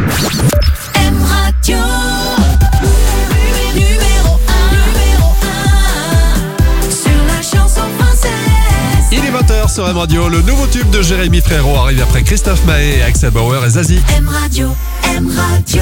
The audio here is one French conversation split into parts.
M Radio. Numéro 1 sur la chanson française. Il est 20h sur M Radio. Le nouveau tube de Jérémy Frérot arrive après Christophe Maé, Axel Bauer et Zazie. M Radio, M Radio.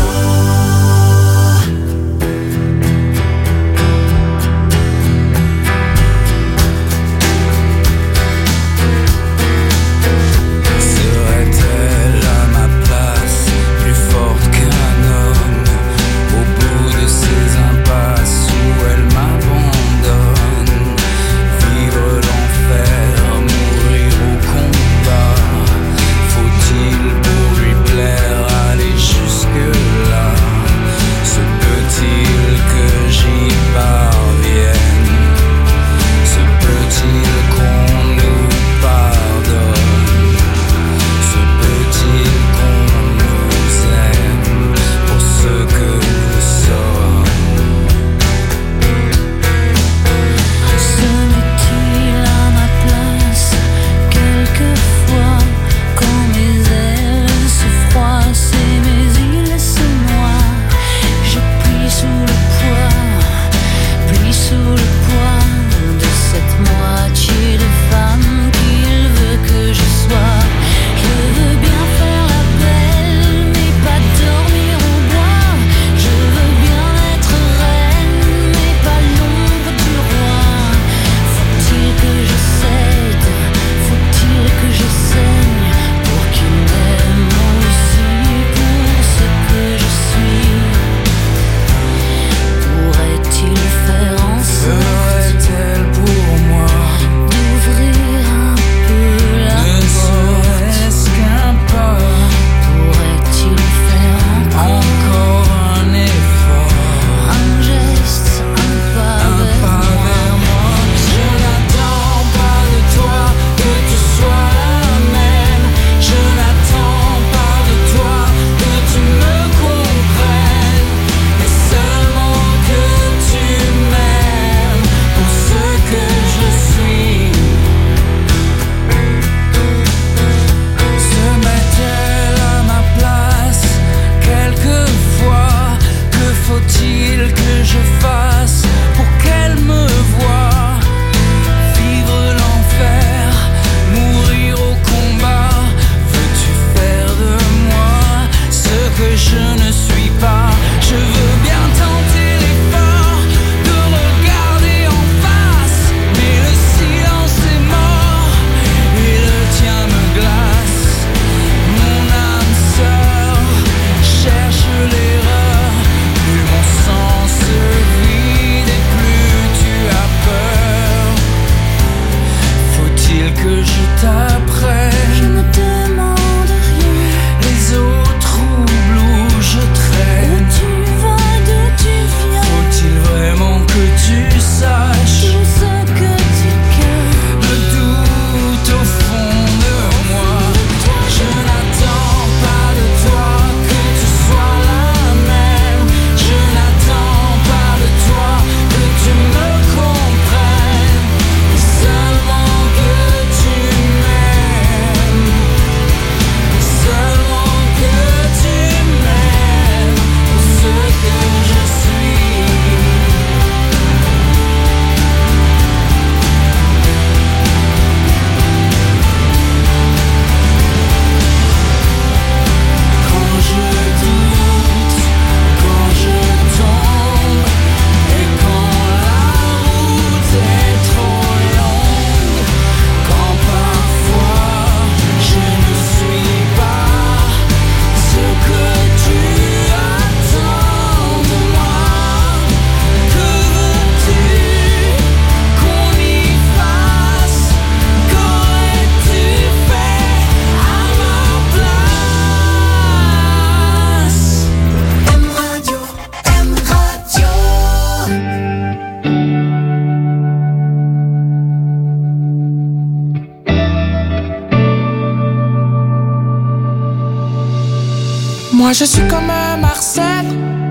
Moi je suis comme Marcel,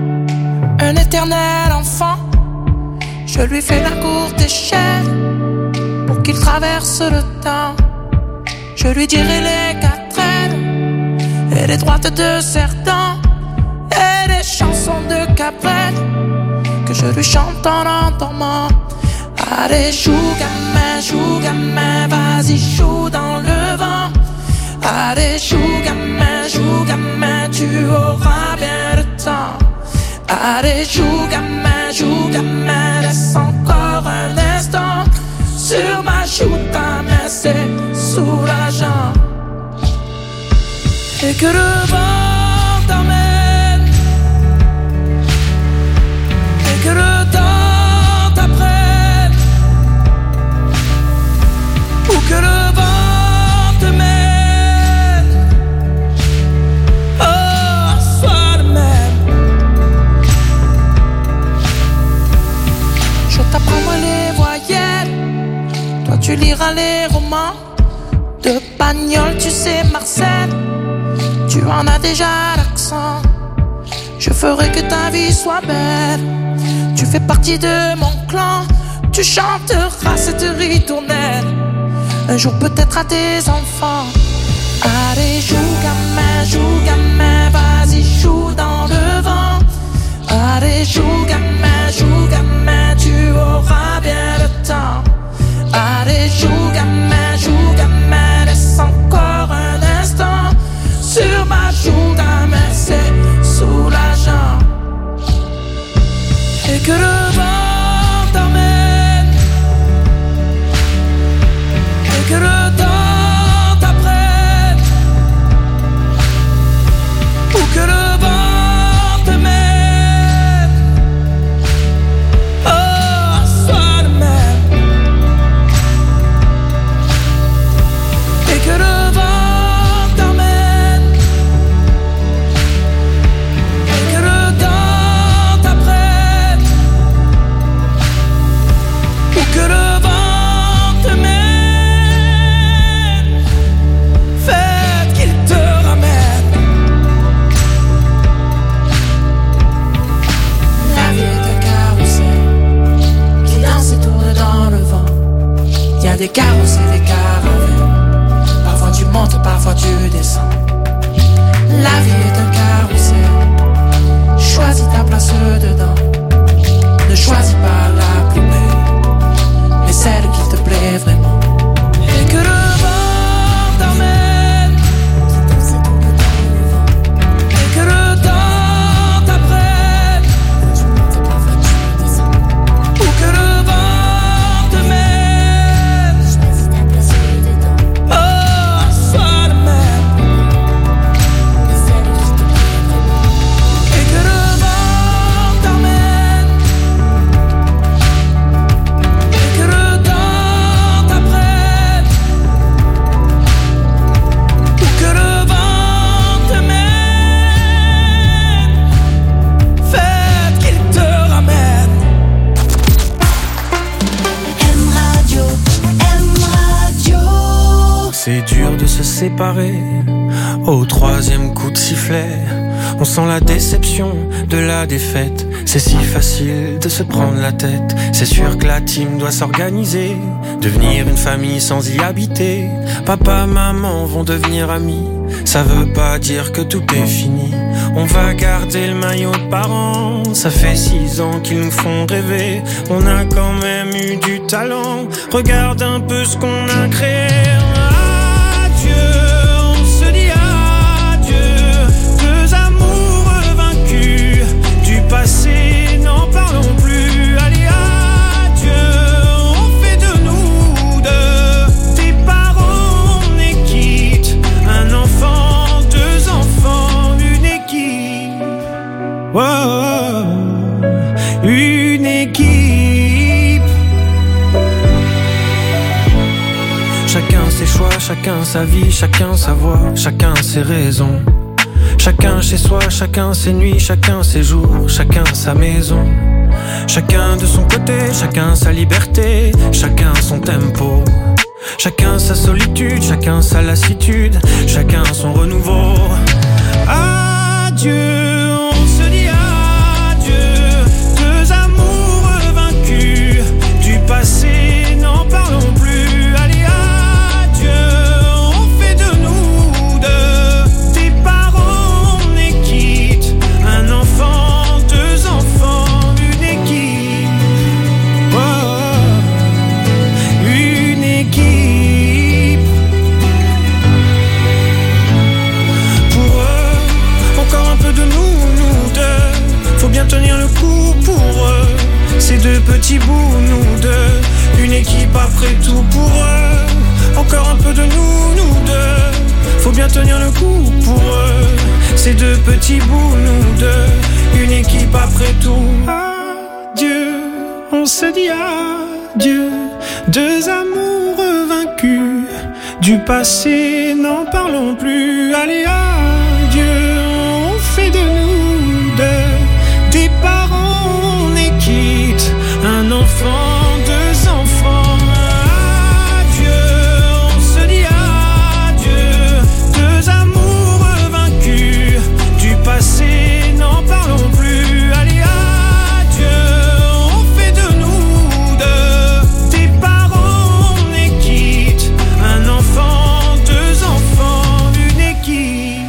un éternel enfant. Je lui fais la courte échelle pour qu'il traverse le temps. Je lui dirai les 4 ailes et les droites de certains. cabrette, que je lui chante en endormant. Allez, joue gamin, vas-y, joue dans le vent. Allez, joue gamin, tu auras bien le temps. Allez, joue gamin, laisse encore un instant. Sur ma joue, ta main, c'est soulageant. Et que le vent t'emmène, et que le temps t'apprenne, ou que le vent te mène. Oh, sois le même. Je t'apprendrai les voyelles, toi tu liras les romans. De Pagnol, tu sais Marcel, tu en as déjà l'accent. Je ferai que ta vie soit belle. Tu fais partie de mon clan. Tu chanteras cette ritournelle un jour peut-être à tes enfants. Allez, joue gamin, vas-y, joue dans le vent. Allez, joue gamin, tu auras bien le temps. Allez, joue gamin, laisse encore un instant. Sur ma joue, gamin, c'est soulageant. Et que le vent t'emmène, et que le temps t'apprenne, ou que le vent te mène. Oh, sois le même. Et que le vent t'emmène, et que le temps t'apprenne, ou que le vent te mène. Faites qu'il te ramène. La vie est un carrousel qui danse et tourne dans le vent. Il y a des carrosses et des caravelles. Parfois tu montes, parfois tu descends. La vie est un carrousel. Choisis ta place dedans. Ne choisis pas la plus belle, mais celle qui te plaît vraiment. Et que le vent t'emmène, et que le temps t'apprenne, ou que le vent te mène. Oh, sois le même. Et que le vent t'emmène, et que le temps t'apprenne, ou que le vent te mène. Faites qu'il te ramène. M Radio. C'est dur de se séparer. Au troisième coup de sifflet, on sent la déception de la défaite. C'est si facile de se prendre la tête. C'est sûr que la team doit s'organiser, devenir une famille sans y habiter. Papa, maman vont devenir amis. Ça veut pas dire que tout est fini. On va garder le maillot de parents. Ça fait 6 ans qu'ils nous font rêver. On a quand même eu du talent. Regarde un peu ce qu'on a créé. Adieu, on se dit adieu. Deux amoureux vaincus. Du passé, n'en parlons plus. Allez, adieu, on fait de nous deux des parents, on est quitte. Un enfant, 2 enfants, une équipe. Wow, une équipe. Chacun ses choix, chacun sa vie, chacun sa voix, chacun ses raisons. Chacun chez soi, chacun ses nuits, chacun ses jours, chacun sa maison. Chacun de son côté, chacun sa liberté, chacun son tempo. Chacun sa solitude, chacun sa lassitude, chacun son renouveau. Adieu, on se dit adieu. Deux amoureux vaincus. Du passé, n'en parlons plus. Allez, adieu, on fait de nous deux des parents, on est quitte. Un enfant, 2 tenir le coup pour eux. Ces deux petits bouts, nous deux, une équipe après tout pour eux. Encore un peu de nous deux, faut bien tenir le coup pour eux. Ces deux petits bouts, nous deux, une équipe après tout. Adieu, on se dit adieu, deux amoureux vaincus. Du passé, n'en parlons plus. Allez, adieu, on fait de nous deux des parents, on est quitte, un enfant, deux enfants. Adieu, on se dit adieu, deux amoureux vaincus. Du passé, n'en parlons plus. Allez, adieu, on fait de nous deux des parents, on est quitte, un enfant, deux enfants, une équipe.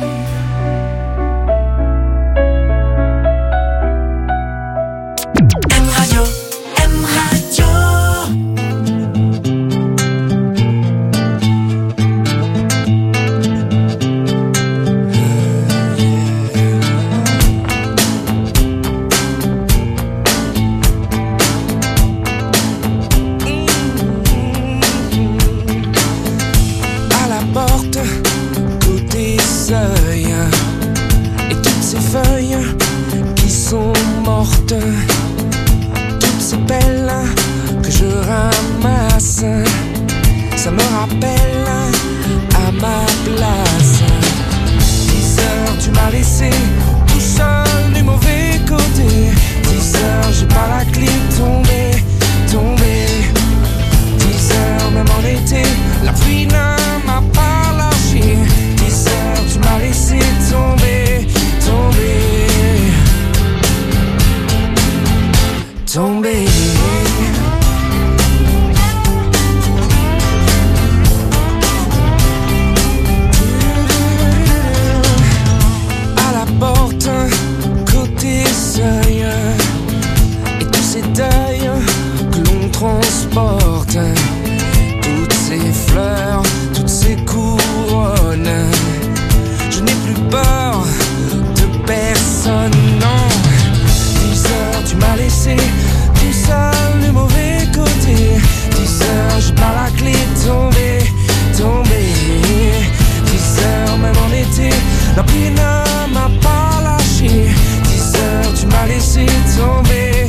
M Radio, M Radio. À la porte, côté seuil, et toutes ces feuilles qui sont mortes, toutes ces pelles que je ramasse, ça me rappelle à ma place. 10 heures, tu m'as laissé tout seul du mauvais côté. 10 heures, j'ai pas la clé, tombé. 10 heures, même en été, la pluie ne m'a pas lâché. 10 heures, tu m'as laissé tomber. À la porte, côté seuil, et tous ces deuils que l'on transporte, toutes ces fleurs, toutes ces couronnes. Je n'ai plus peur de personne, non. 10 heures, tu m'as laissé tout seul du mauvais côté. 10 heures, j'ai pas la clé, tombé. 10 heures, même en été, la pluie ne m'a pas lâché. 10 heures, tu m'as laissé tomber.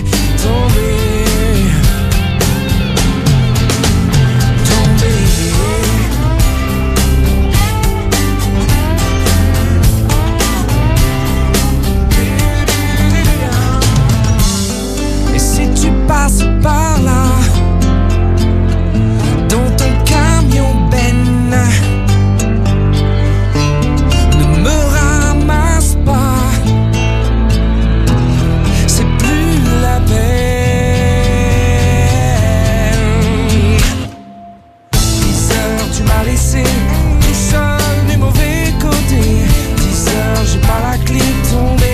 Et si tu passes par là, dans ton camion Ben, ne me ramasse pas, c'est plus la peine. 10 heures, tu m'as laissé tout seul du mauvais côté. 10 heures, j'ai pas la clé, tombé.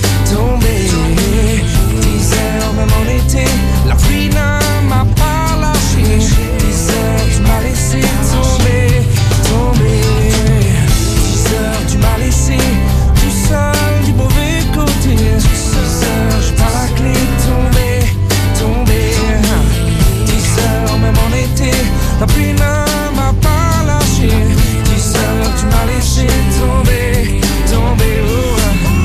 10 heures, même en été, la pluie ne m'a pas lâché. 10 heures, tu m'as laissé tomber. 10 heures, tu m'as laissé tout seul du mauvais côté. 10 heures, j'ai pas la clé, tombé. 10 heures, même en été, la pluie ne m'a pas lâché. 10 heures, tu m'as laissé tomber. Oh.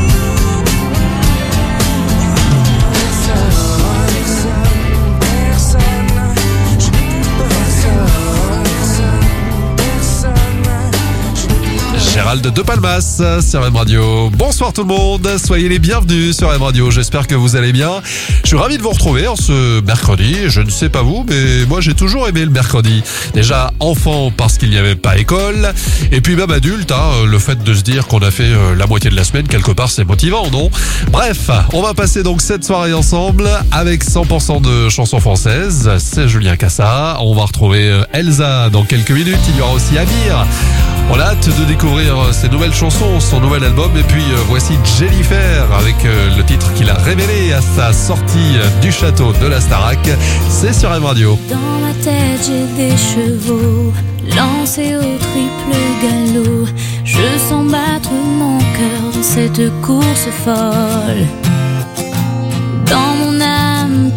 Gérald de Palmas sur M Radio. Bonsoir tout le monde, soyez les bienvenus sur M Radio, j'espère que vous allez bien. Je suis ravi de vous retrouver en ce mercredi, je ne sais pas vous, mais moi j'ai toujours aimé le mercredi. Déjà enfant parce qu'il n'y avait pas école, et puis même adulte, le fait de se dire qu'on a fait la moitié de la semaine, quelque part c'est motivant, non? Bref, on va passer donc cette soirée ensemble avec 100% de chansons françaises, c'est Julien Cassa, on va retrouver Elsa dans quelques minutes, il y aura aussi Amir. On a hâte de découvrir ses nouvelles chansons, son nouvel album. Et puis voici Jennifer avec le titre qu'il a révélé à sa sortie du château de la Starac. C'est sur M Radio. Dans ma tête j'ai des chevaux lancés au triple galop. Je sens battre mon cœur dans cette course folle.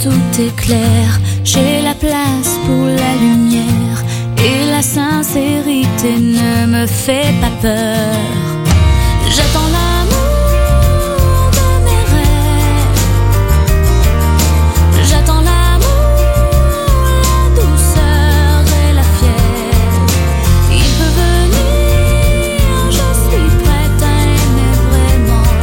tout est clair. J'ai la place pour la lumière et la sincérité ne me fait pas peur. J'attends l'amour de mes rêves. J'attends l'amour, la douceur et la fièvre. Il peut venir, je suis prête à aimer vraiment.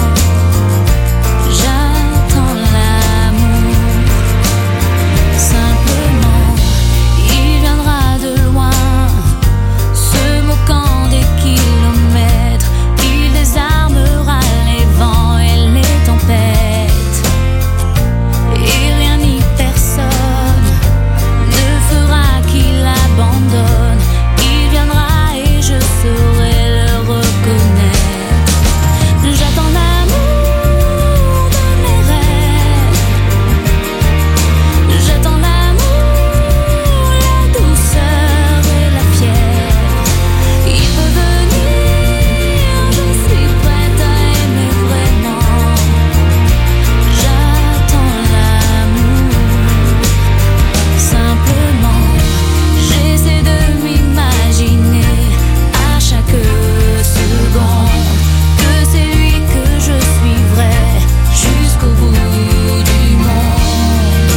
J'attends l'amour, simplement. Il viendra de loin, se moquant des kilomètres. Il désarmera les vents et les tempêtes. Et rien ni personne ne fera qu'il abandonne. Il viendra et je saurai le reconnaître. J'attends l'amour de mes rêves. J'attends l'amour, la douceur et la fièvre. Il peut venir, je suis prête à aimer vraiment. J'attends l'amour, simplement. J'essaie de m'imaginer à chaque seconde que c'est lui que je suivrai jusqu'au bout du monde.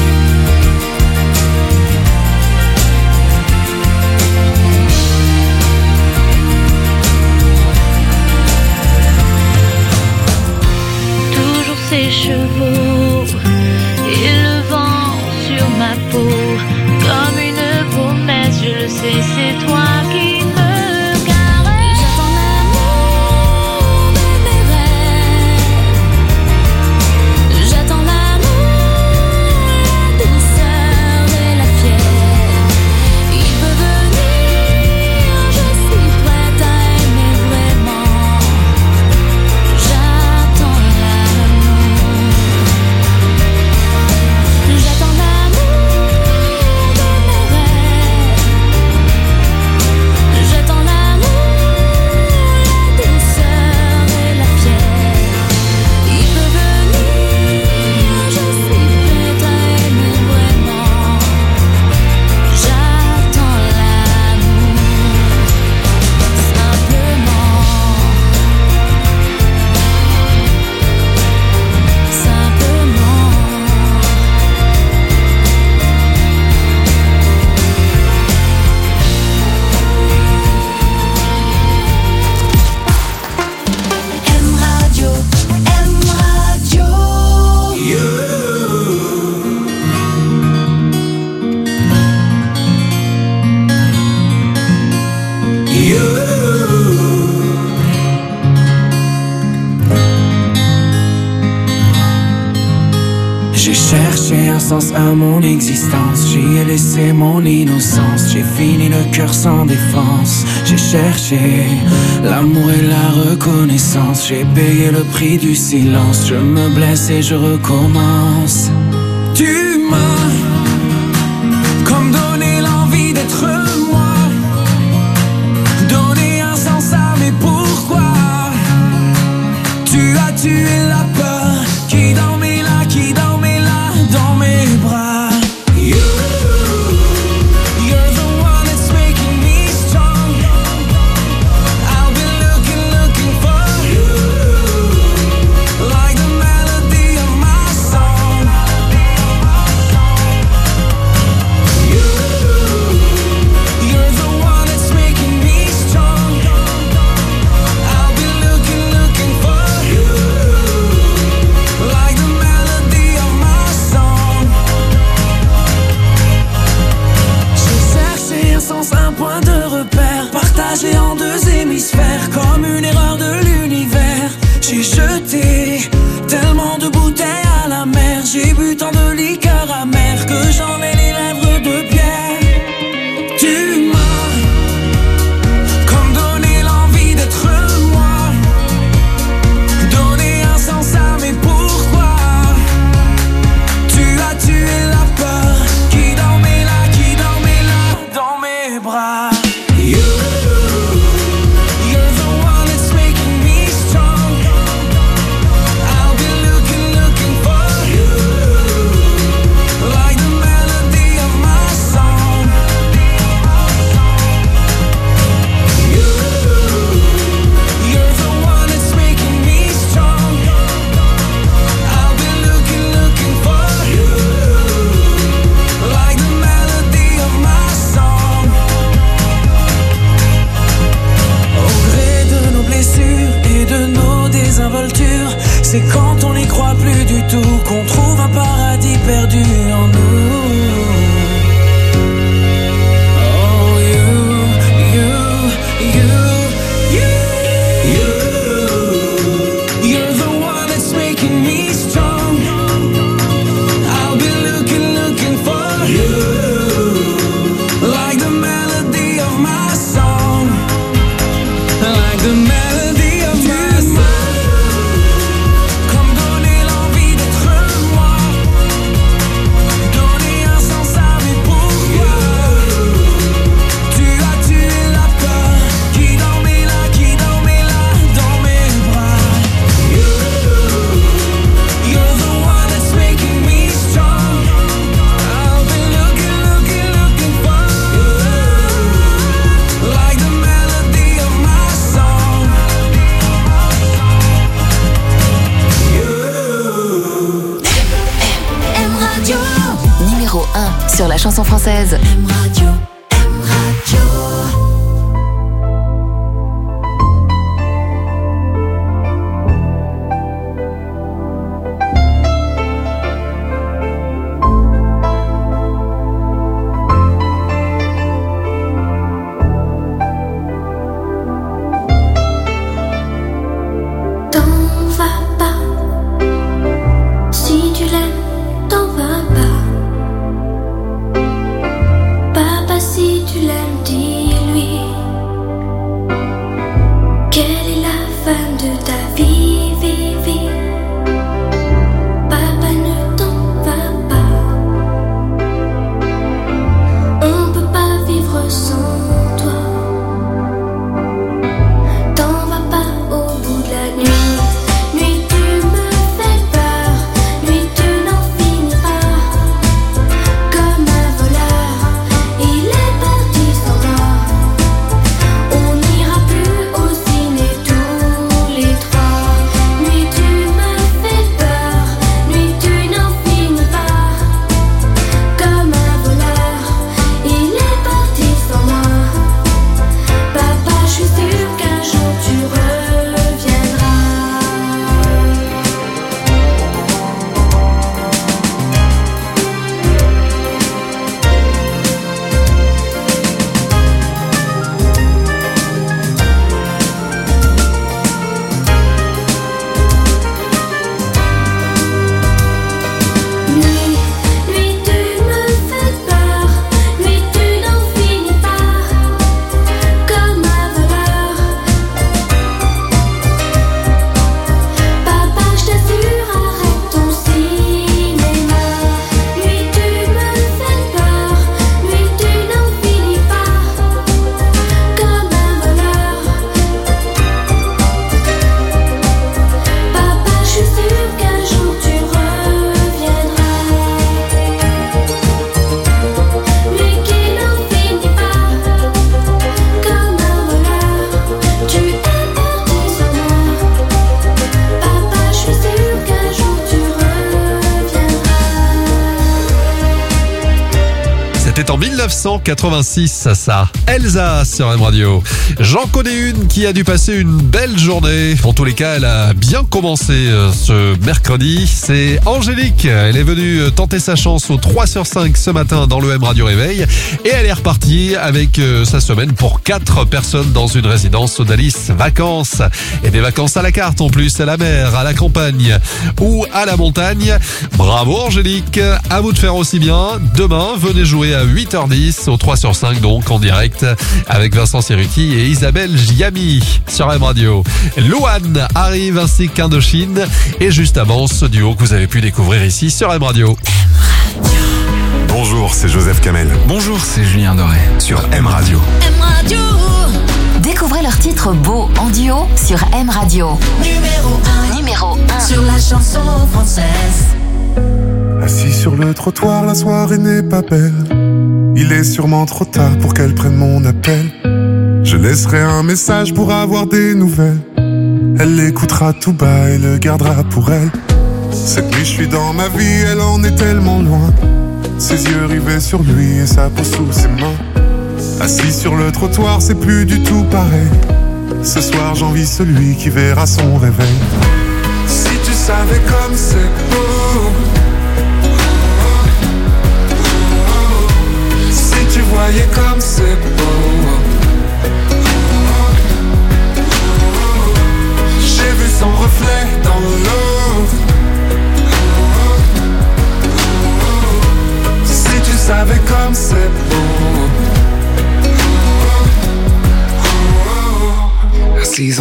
Toujours ses chevaux et le vent sur ma peau, comme une promesse, je le sais, c'est toi qui me caresse. J'attends l'amour de mes rêves. J'attends l'amour, la douceur et la fièvre. Il peut venir, je suis prête à aimer vraiment. J'attends l'amour. J'attends l'amour de mes rêves. J'attends l'amour, la douceur et la fièvre. Il peut venir, je suis prête à aimer vraiment. J'attends l'amour, simplement. M Radio, M Radio. J'ai cherché un sens à mon existence, j'y ai laissé mon innocence, j'ai fini le cœur sans défense. J'ai cherché l'amour et la reconnaissance, j'ai payé le prix du silence, je me blesse et je recommence. Tu m'as comme donné l'envie d'être moi, donné un sens à mes pourquoi. Tu as tué la peur qui dormait là, qui dormait là dans mes bras. You're the one that's making me strong. I've been looking for you, like the melody of my song. You're the one that's making me strong. I've been looking for you, like the melody of my song. J'ai cherché un sens, un point de repère, partagé en deux hémisphères, comme une erreur de l'univers. J'ai jeté tellement de bouteilles à la mer, j'ai bu tant de liqueurs amères que j'en ai les lèvres de pierre. Tu m'as comme donné l'envie d'être moi, donné un sens à mes pourquoi. Tu as tué la peur qui dormait là dans mes bras. You're the one that's making me strong. dur, c'est quand on n'y croit plus du tout qu'on trouve un paradis perdu en nous. Oh you're the one that's making me strong. I'll be looking for you, like the melody of my song, like the melody of my song. Comme donner l'envie d'être moi, donner un sens à mes pourquoi. Tu as tué la peur qui dormait là dans mes bras. You're the one that's making me strong. I'll be looking for you, like the melody of my song. M Radio. Numéro 1 sur la chanson française. M Radio. M Radio. T'en vas pas. Si tu l'aimes, t'en vas pas. Papa, si tu l'aimes, dis-lui quelle est la femme de ta vie, vie, vie. Papa, ne t'en vas pas. On peut pas vivre sans toi. T'en vas pas au bout de la nuit. Nuit, tu me fais peur. Nuit, tu n'en finis pas. Comme un voleur, il est parti sans moi. On n'ira plus au ciné tous les trois. Nuit, tu me fais peur. Nuit, tu n'en finis pas. Comme un voleur, il est parti sans moi. Papa, je suis sûre qu'un jour tu reviendras. Nuit, nuit, tu me fais peur. Nuit, tu n'en finis pas. Comme un voleur. Papa, je t'assure, arrête ton cinéma. Nuit, tu me fais peur. Nuit, tu n'en finis pas. Comme un voleur. Papa, je suis sûre qu'un jour tu reviendras. Nuit qui n'en finit pas. Comme un voleur, tu es parti sans moi. Papa, je suis sûre qu'un jour tu reviendras. C'était en 1986, ça. Elsa sur M Radio. J'en connais une qui a dû passer une belle journée. En tous les cas, elle a bien commencé ce mercredi. C'est Angélique. Elle est venue tenter sa chance au 3 sur 5 ce matin dans le M Radio Réveil. Et elle est repartie avec sa semaine pour 4 personnes dans une résidence Odalis Vacances. Et des vacances à la carte en plus, à la mer, à la campagne ou à la montagne. Bravo Angélique. À vous de faire aussi bien. Demain, venez jouer à 8h10 au 3 sur 5 donc en direct avec Vincent Cerruti et Isabelle Giami sur M Radio. Louane arrive ainsi qu'Indochine et juste avant ce duo que vous avez pu découvrir ici sur M Radio. Bonjour, c'est Joseph Kamel. Bonjour, c'est Julien Doré. Sur M Radio. M Radio. Découvrez leurs titres beaux en duo sur M Radio. Numéro 1 Sur la chanson française. Assis sur le trottoir, la soirée n'est pas belle. Il est sûrement trop tard pour qu'elle prenne mon appel. Je laisserai un message pour avoir des nouvelles. Elle l'écoutera tout bas et le gardera pour elle. Cette nuit je suis dans ma vie, elle en est tellement loin. Ses yeux rivés sur lui et sa peau sous ses mains. Assis sur le trottoir, c'est plus du tout pareil. Ce soir j'envie celui qui verra son réveil.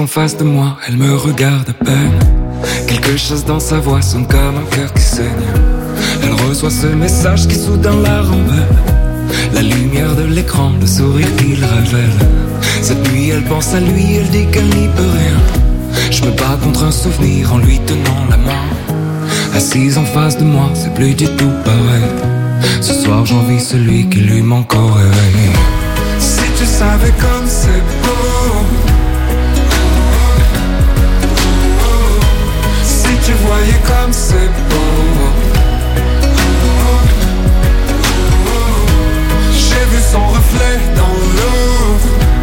en face de moi, elle me regarde à peine. Quelque chose dans sa voix sonne comme un cœur qui saigne. Elle reçoit ce message qui soudain la rembelle. La lumière de l'écran, le sourire qu'il révèle. Cette nuit elle pense à lui, elle dit qu'elle n'y peut rien. Je me bats contre un souvenir en lui tenant la main. Assise en face de moi, c'est plus du tout pareil. Ce soir j'envie celui qui lui manque au réveil. Si tu savais comme c'est beau, si tu voyais comme c'est beau. J'ai vu son reflet dans l'eau.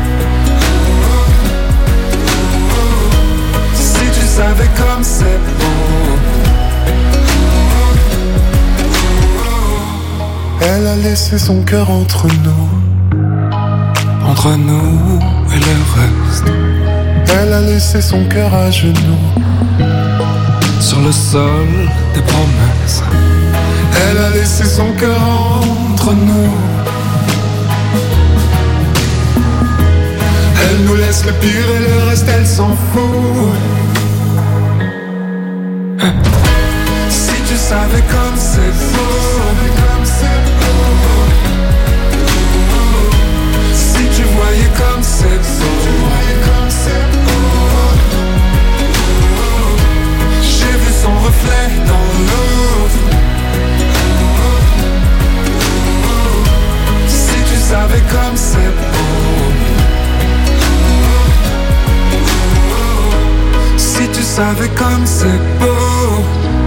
Si tu savais comme c'est beau. Elle a laissé son cœur entre nous. Entre nous et le reste. Elle a laissé son cœur à genoux. Sur le sol des promesses. Elle a laissé son cœur entre nous. Elle nous laisse le pire et le reste elle s'en fout. Si tu savais comme c'est beau. Si tu voyais comme c'est beau. J'ai vu son reflet dans l'eau. Si tu savais comme c'est beau. Si tu savais comme c'est beau.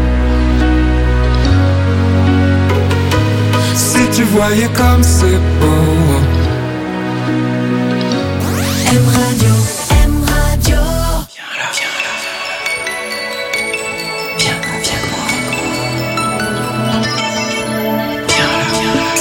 Si tu voyais comme c'est beau. M Radio, M Radio. Viens là, viens là. Viens là, viens moi. Viens là, viens là.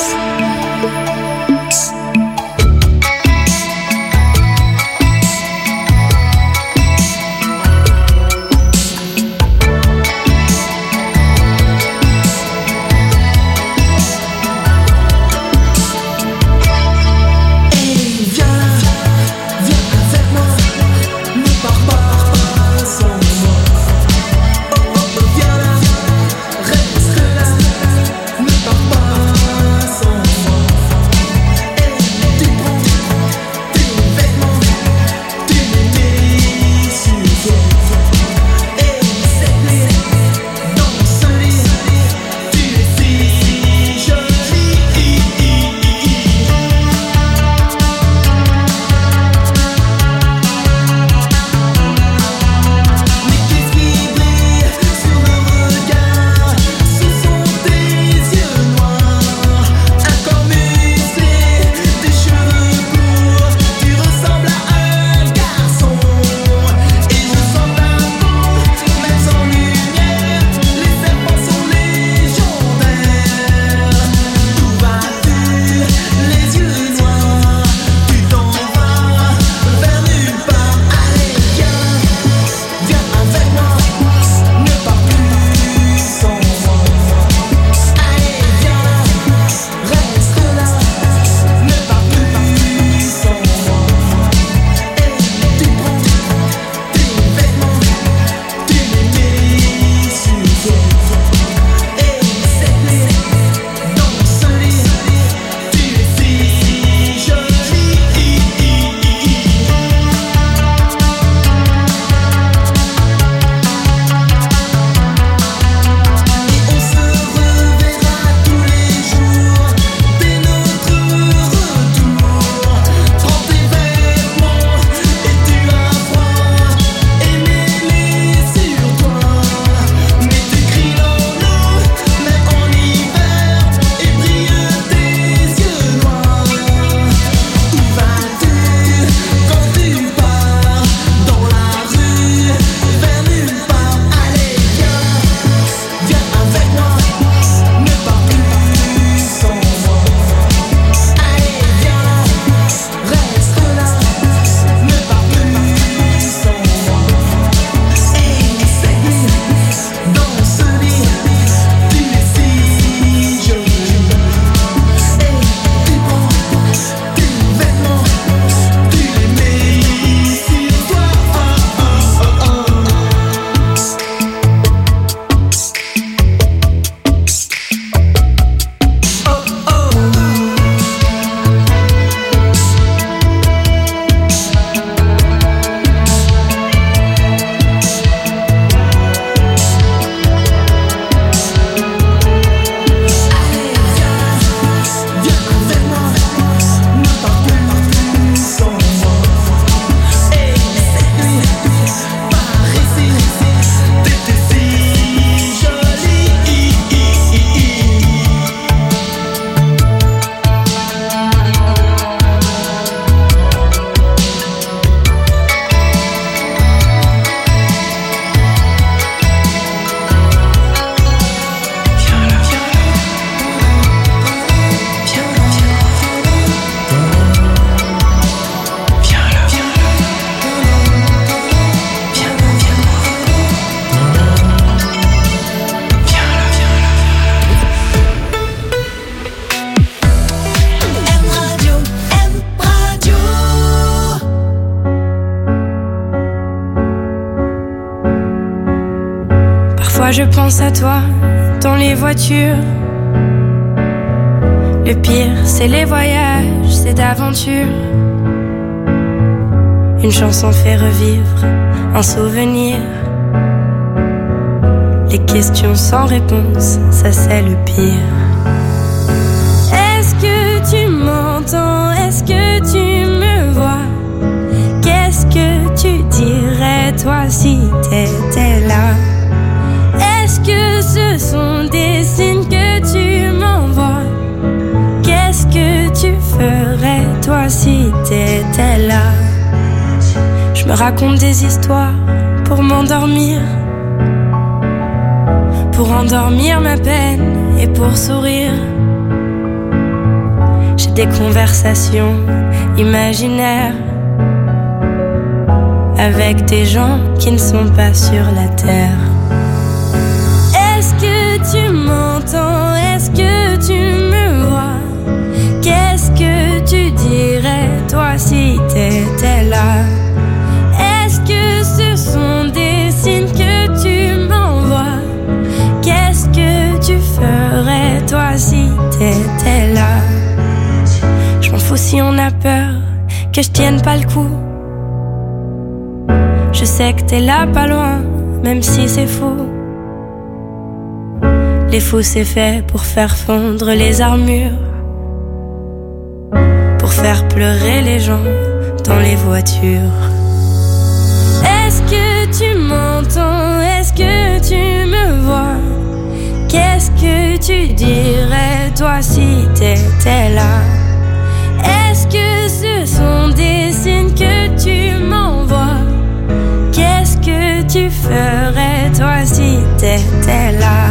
Parfois je pense à toi dans les voitures. Le pire, c'est les voyages, c'est d'aventure. Une chanson fait revivre un souvenir. Les questions sans réponse, ça c'est le pire. Est-ce que tu m'entends? Est-ce que tu me vois? Qu'est-ce que tu dirais toi si t'étais là? Est-ce que ce sont des signes que tu m'envoies? Qu'est-ce que tu ferais toi si t'étais là? Je me raconte des histoires pour m'endormir, pour endormir ma peine et pour sourire. J'ai des conversations imaginaires avec des gens qui ne sont pas sur la terre. Est-ce que tu m'entends? Est-ce que tu me vois? Qu'est-ce que tu dirais toi si t'étais là? Est-ce que ce sont des signes que tu m'envoies? Qu'est-ce que tu ferais toi si t'étais là? Je m'en fous si on a peur que je tienne pas le coup. Je sais que t'es là pas loin, même si c'est fou. Les fous c'est fait pour faire fondre les armures, pour faire pleurer les gens dans les voitures. Est-ce que tu m'entends? Est-ce que tu me vois? Qu'est-ce que tu dirais toi si t'étais là? Est-ce que ce sont des signes que tu m'envoies? Qu'est-ce que tu ferais toi si t'étais là?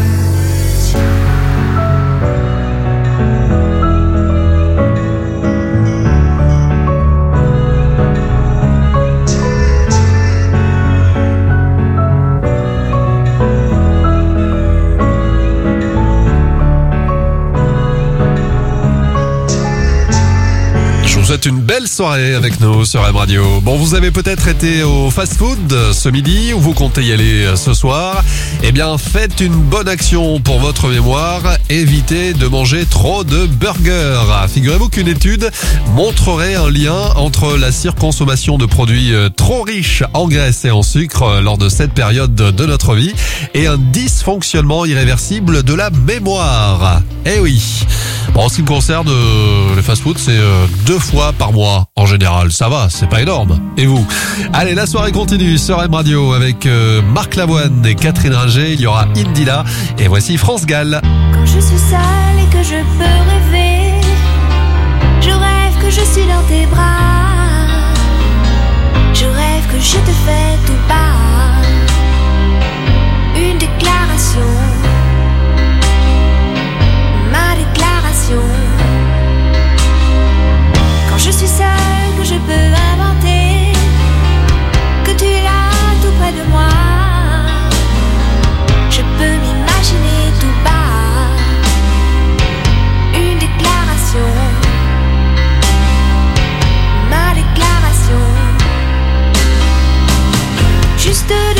Vous êtes une belle soirée avec nous sur M Radio. Bon, vous avez peut-être été au fast-food ce midi ou vous comptez y aller ce soir. Eh bien, faites une bonne action pour votre mémoire. Évitez de manger trop de burgers. Figurez-vous qu'une étude montrerait un lien entre la surconsommation de produits trop riches en graisse et en sucre lors de cette période de notre vie et un dysfonctionnement irréversible de la mémoire. Eh oui. Bon, en ce qui me concerne, les fast-food, c'est 2 fois par mois en général. Ça va, c'est pas énorme. Et vous? Allez, la soirée continue sur M Radio avec Marc Lavoine et Catherine Ringer. Il y aura Indila et voici France Gall. Quand je suis seule et que je peux rêver, je rêve que je suis dans tes bras. Je rêve que je te fais tout bas une déclaration. Ma déclaration. Quand je suis seule, que je peux inventer que tu es là tout près de moi. Je peux m'imaginer tout bas une déclaration. Ma déclaration. Juste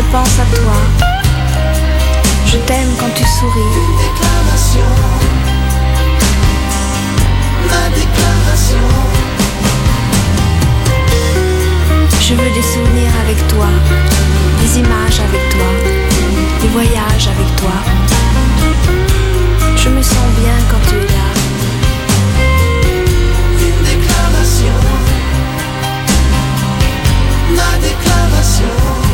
pense à toi. Je t'aime quand tu souris. Une déclaration, ma déclaration. Je veux des souvenirs avec toi, des images avec toi, des voyages avec toi. Je me sens bien quand tu es là. Une déclaration, ma déclaration.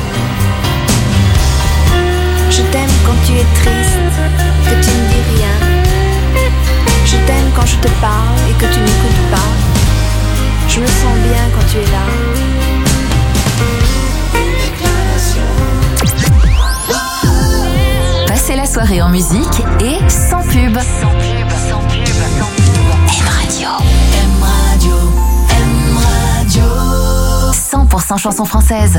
Je t'aime quand tu es triste, que tu ne dis rien. Je t'aime quand je te parle et que tu n'écoutes pas. Je me sens bien quand tu es là. Passez la soirée en musique et sans pub. M Radio. 100% chansons françaises.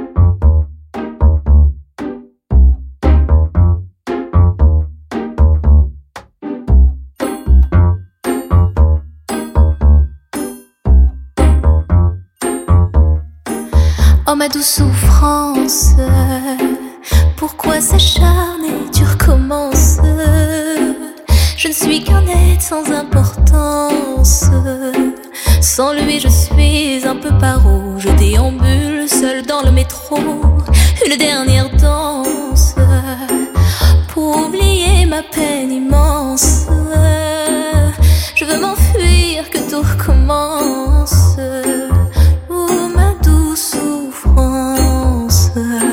Oh ma douce souffrance, pourquoi s'acharner, tu recommences. Je ne suis qu'un être sans importance. Sans lui je suis un peu paro. Je déambule seul dans le métro. Une dernière danse pour oublier ma peine immense. Je veux m'enfuir, que tout recommence. Oh ma douce souffrance.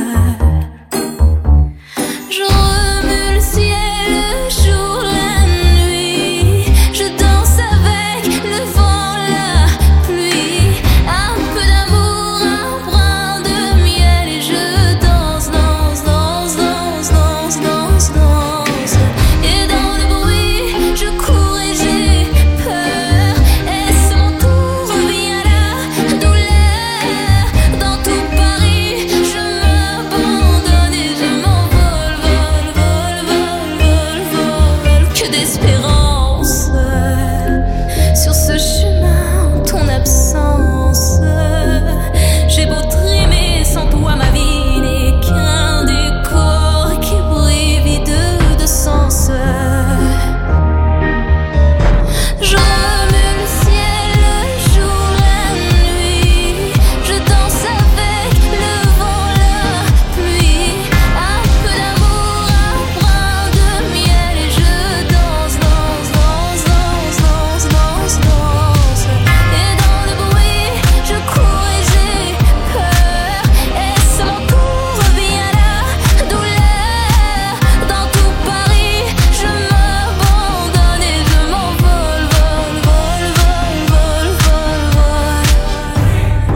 Je remue le ciel, le jour, la nuit. Je danse avec le vent, la pluie. Un peu d'amour, un brin de miel. Et je danse, danse, danse, danse, danse, danse, danse. Et dans le bruit, je cours et j'ai peur. Est-ce mon tour, revient la douleur. Dans tout Paris, je m'abandonne et je m'envole, vol, vol, vol, vol, vol. Que d'espérance sur ce chemin en ton absence. J'ai beau trimer sans toi, ma vie n'est qu'un décor qui brille vide de sens. Je remue le ciel, le jour, la nuit. Je danse avec le vent, la pluie. Un peu d'amour, un brin de miel. Et je danse, danse, danse, danse, danse, danse, danse. Et dans le bruit, je cours et j'ai peur. Est-ce mon tour, revient la douleur. Dans tout Paris, je m'abandonne et je m'envole, vol, vol, vol, vol, vol, vol.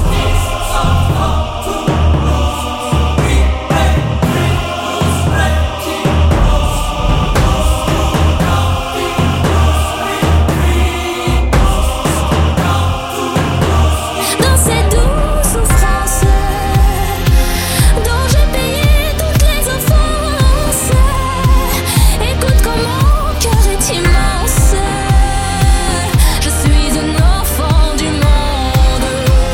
Dans cette douce souffrance dont j'ai payé toutes les offenses. Écoute comme mon cœur est immense. Je suis un enfant du monde.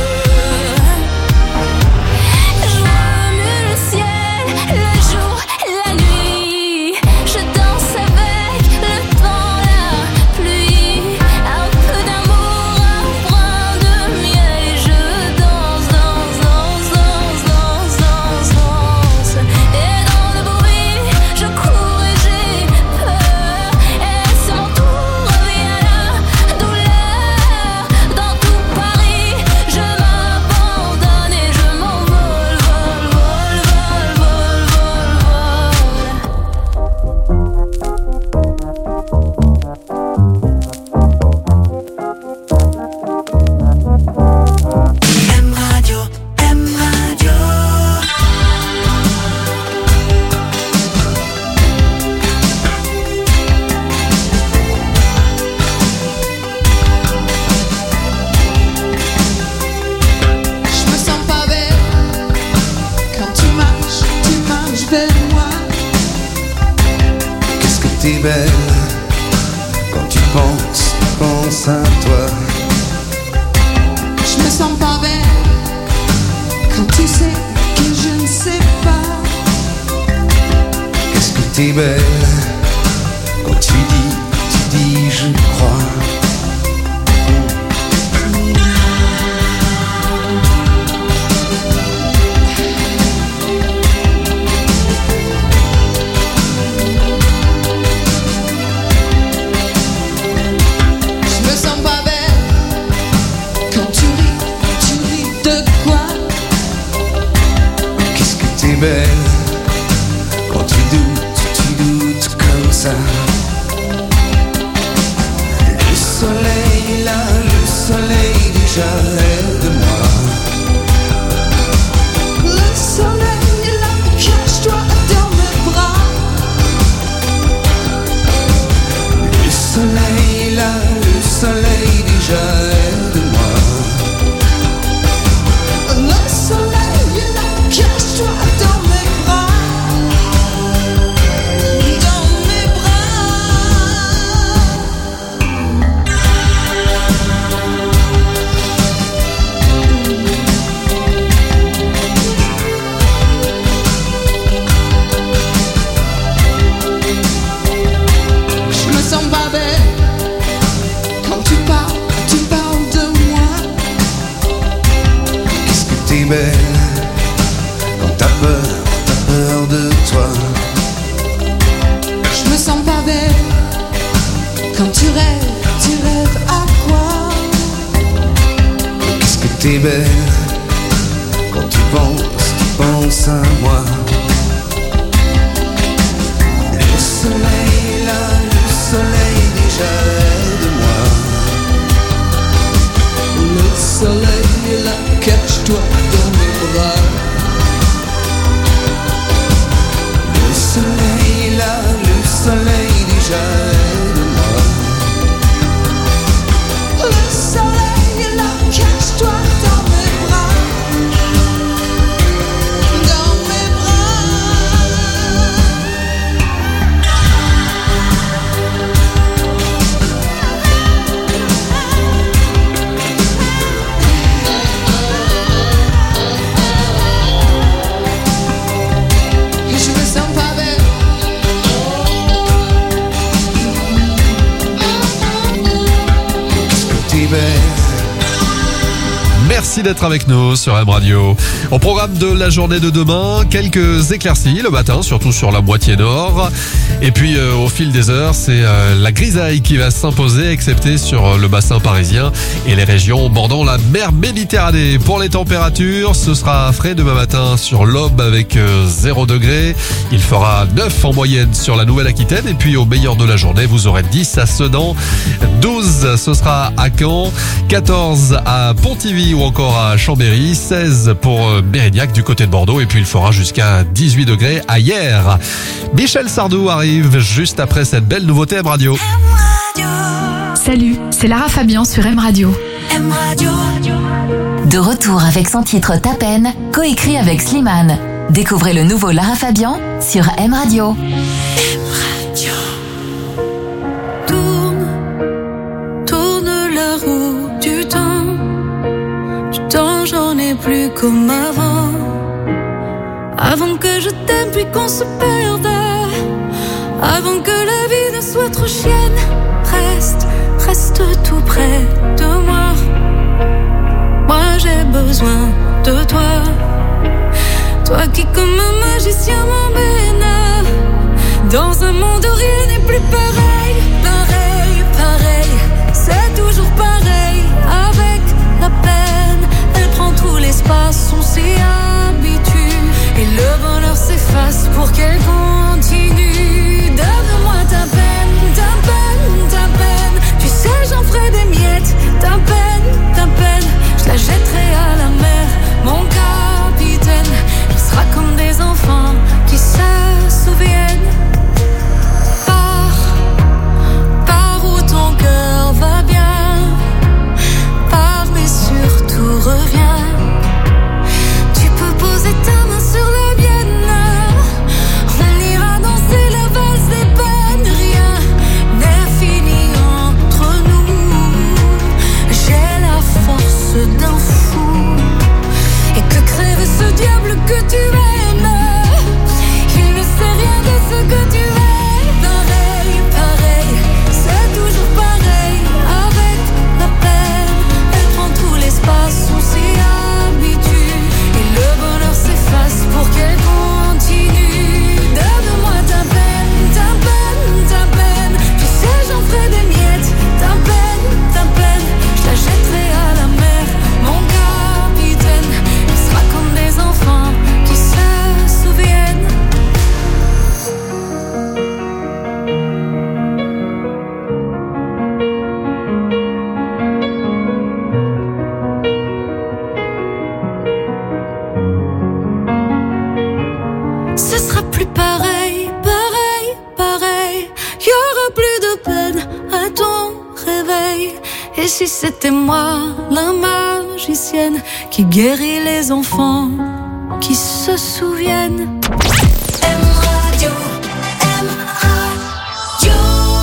Je remue le ciel, le jour, la nuit. Je danse avec le vent, la pluie. Un peu d'amour, un brin de miel. Et je danse, danse, danse, danse, danse, danse, danse. Et dans le bruit, je cours et j'ai peur. Est-ce mon tour, revient la douleur. Dans tout Paris, je m'abandonne et je m'envole, vol, vol, vol, M Radio, M Radio. Je me sens pas belle quand tu marches vers moi. Qu'est-ce que t'es belle quand tu penses à toi. Je me sens pas belle quand tu sais que je ne sais pas déjà, aide-moi. Le soleil est là, cache-toi dans mes bras. Le soleil là, le soleil déjà, aide-moi. Le soleil est là, cache-toi dans mes bras. Dans mes Je me sens pas belle quand tu parles de moi. Qu'est-ce que t'es belle quand t'as peur de toi. Je me sens pas belle quand tu rêves à quoi? Qu'est-ce que t'es belle quand tu penses à moi. Le soleil là, le soleil déjà, aide-moi. Le soleil est là, cache-toi dans mes bras. Le soleil là, le soleil déjà, aide-moi. Le soleil est là, cache-toi dans mes bras. Dans mes Et je me sens pas belle. T'es belle. Merci d'être avec nous sur M Radio. Au programme de la journée de demain, quelques éclaircies le matin, surtout sur la moitié nord. Et puis au fil des heures, c'est la grisaille qui va s'imposer, excepté sur le bassin parisien et les régions bordant la mer Méditerranée. Pour les températures, ce sera frais demain matin sur l'Aube avec 0 degré. Il fera 9 en moyenne sur la Nouvelle-Aquitaine. Et puis au meilleur de la journée, vous aurez 10 à Sedan, 12 ce sera à Caen, 14 à Pontivy ou encore à Chambéry, 16 pour Mérignac du côté de Bordeaux et puis il fera jusqu'à 18 degrés à Hyères. Michel Sardou arrive juste après cette belle nouveauté M Radio. Salut, c'est Lara Fabian sur M Radio. M Radio. De retour avec son titre Ta peine, coécrit avec Slimane. Découvrez le nouveau Lara Fabian sur M Radio. Tourne la roue du temps. J'en ai plus comme avant. Avant que je t'aime puis qu'on se perde. Avant que la vie ne soit trop chienne. Reste tout près de moi. Moi j'ai besoin de toi. Toi qui comme un magicien m'emmène dans un monde où rien n'est plus pareil. Pareil, c'est toujours pareil. Avec la peine, elle prend tout l'espace, on s'y habitue. Et le bonheur s'efface pour qu'elle continue. Donne-moi ta peine. Tu sais, j'en ferai des miettes. Ta peine, je la jetterai à la mer. Mon capitaine, il sera comme des enfants qui se souviennent. Pars où ton cœur va bien. Pars mais surtout reviens. Tu peux poser ta main sur la mienne. On ira danser la valse des peines. Rien n'est fini entre nous. J'ai la force d'un fou. Et que crève ce diable que tu aimes. Il ne sait rien de ce que tu aimes. Pareil, c'est toujours pareil. Avec la peine, elle prend tout l'espace, on s'y habitue. Et le bonheur s'efface pour qu'elle continue. Donne-moi ta peine. Tu sais, j'en ferai des miettes. Ta peine, je la jetterai à la mer. Mon gars. si c'était moi, la magicienne, qui guérit les enfants, qui se souviennent. M-Radio, M-Radio.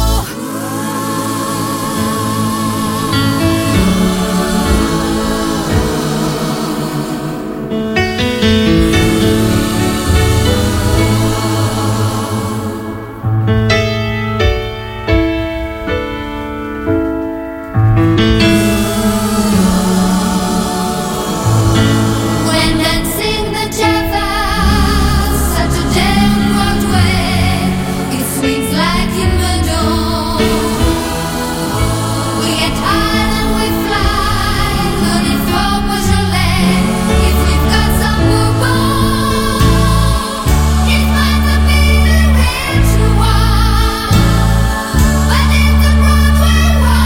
When dancing the java, Saturday on Broadway, it swings like in the dawn. We get high and we fly, learning for Beaujolais. If we've got some bourbon, it might not be the ritual, but in the Broadway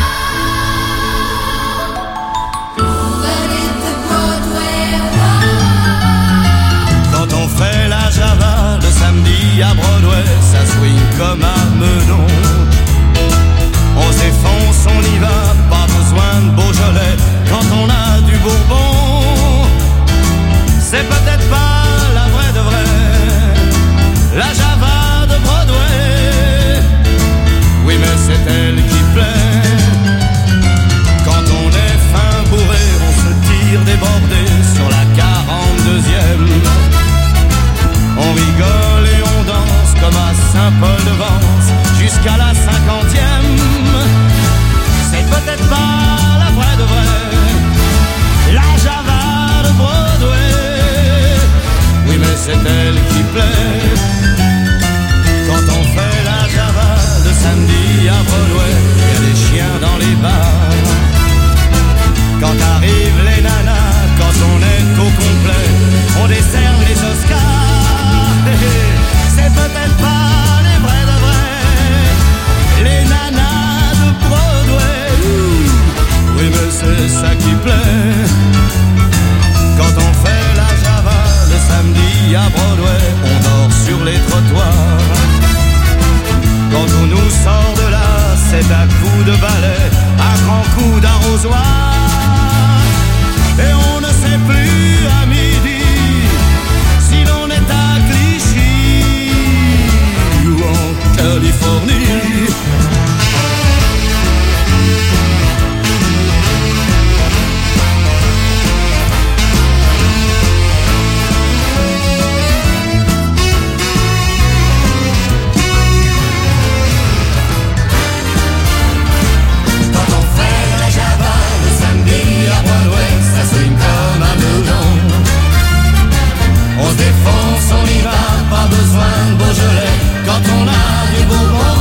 world, but in the Broadway world. Quand on fait la java le samedi à Broadway, ça swing comme un melon. On s'effonce, on y va, pas besoin de Beaujolais. Quand on a du Bourbon, c'est peut-être pas la vraie de vraie, la java de Broadway. Oui, mais c'est elle qui plaît. Quand on est fin bourré, on se tire débordé sur la 42e. On rigole et on danse comme à Saint-Paul-de-Vence jusqu'à la 50e. C'est peut-être pas la vraie de vraie, la java de Broadway. Oui, mais c'est elle qui plaît. Quand on fait la java le samedi à Broadway, y a des chiens dans les bars. Quand arrivent les nanas, quand on est au complet, on décerne les Oscars. C'est peut-être pas les vrais de vrais, les nanas de Broadway. Oui, mais c'est ça qui plaît. Quand on fait la java le samedi à Broadway, on dort sur les trottoirs. Quand on nous sort de là, c'est à coups de balai, à grands coups d'arrosoir. Et on ne sait plus à midi si l'on est à Clichy ou en Californie. Quand on fait la java le samedi à Broadway, ça swing comme un melon. On se défonce, on y va, pas besoin de Beaujolais. Quand on a du Bourbon,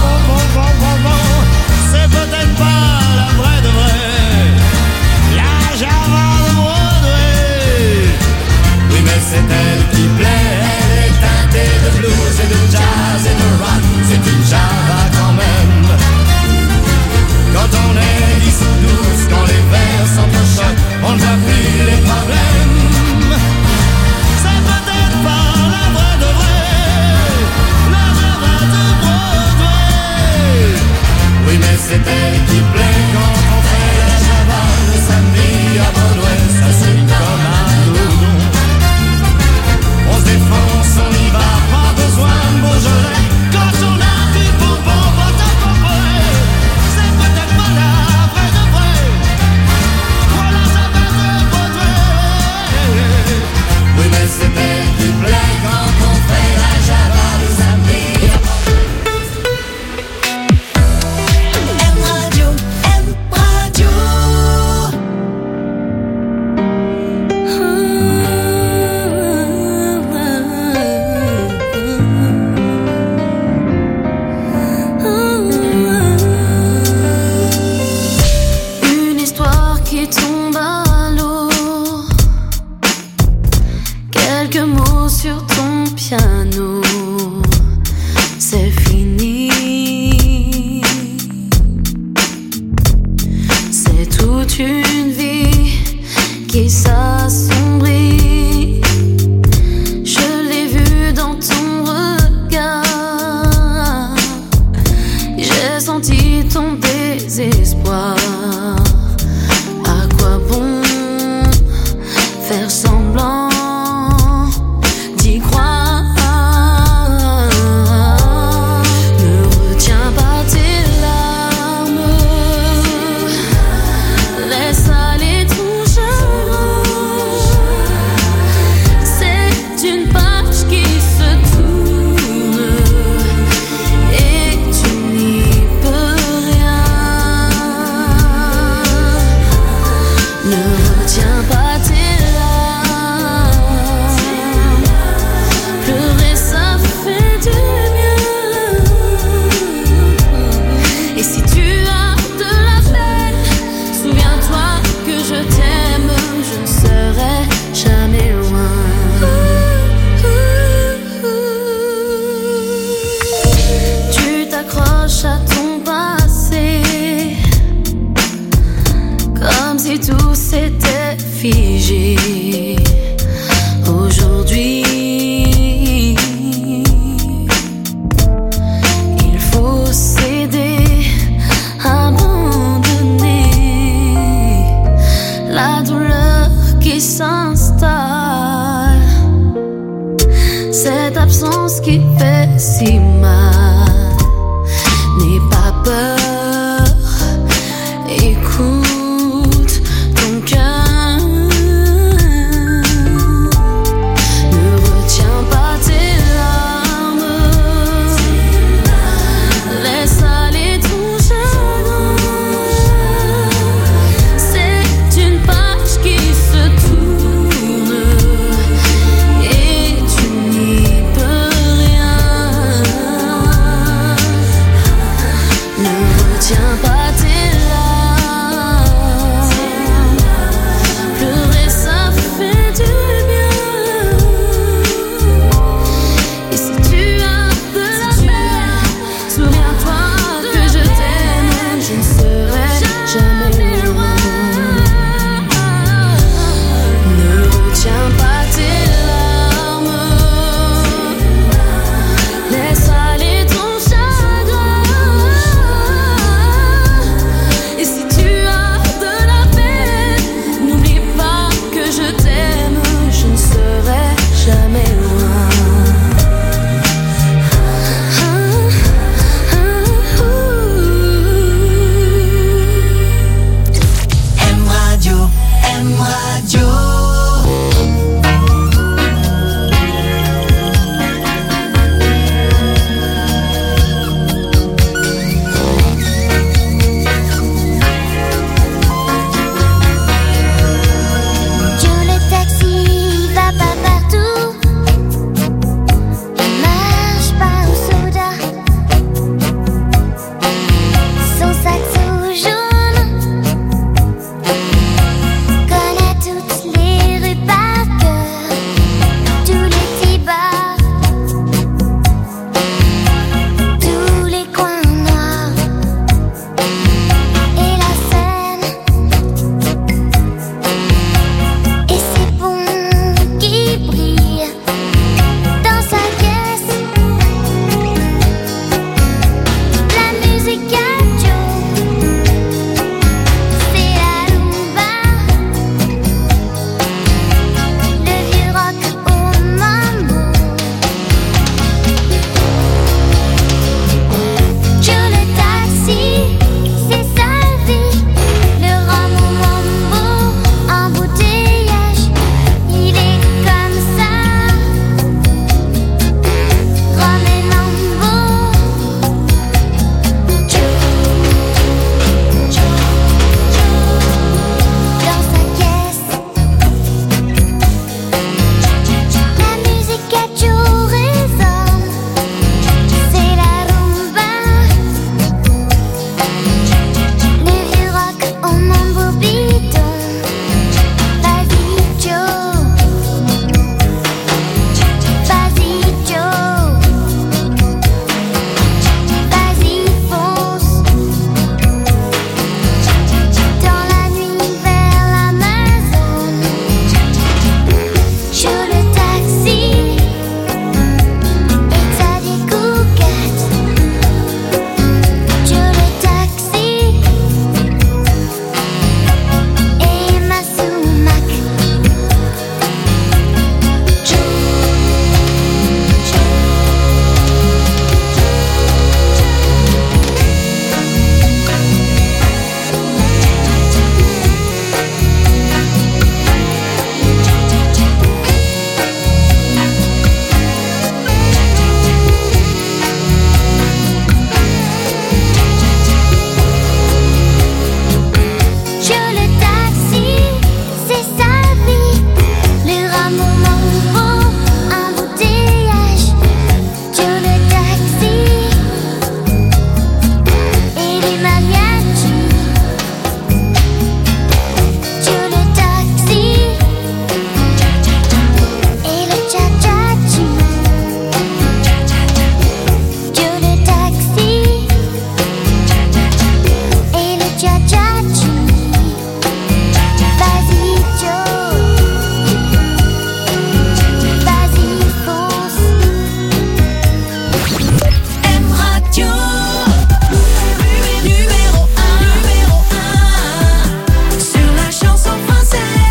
c'est peut-être pas la vraie de vraie, la java de Broadway. Oui, mais c'est elle qui plaît, elle est teintée de blues et de jazz et de rock. C'est une java quand même. Quand on est 10 ou 12, quand les vers s'entrechoquent, on ne voit plus les problèmes. C'est peut-être pas la vraie de vraie, la java de Broadway. Oui, mais c'est elle qui plaît quand on fait la java le samedi à Broadway. Ça swing comme un melon. On se défonce, on y va, pas besoin de Beaujolais. Quand on a du Bourbon, c'est peut-être pas la vraie de vraie, voilà la java de Broadway. Oui, mais c'est elle qui plaît quand on fait la java le samedi à M-Radio, M-Radio. Une histoire qui tombe à l'eau. Quelques mots sur ton piano. C'est fini. C'est toute une vie qui s'assombrit. Je l'ai vu dans ton regard. J'ai senti ton désespoir. Tiens pas tes larmes, pleurer ça fait du bien. Et si tu as de la peine, souviens-toi que je t'aime, je ne serai jamais loin. Tu t'accroches à ton passé comme si tout s'était figé. Aujourd'hui, il faut céder, abandonner la douleur qui s'installe, cette absence qui fait si mal.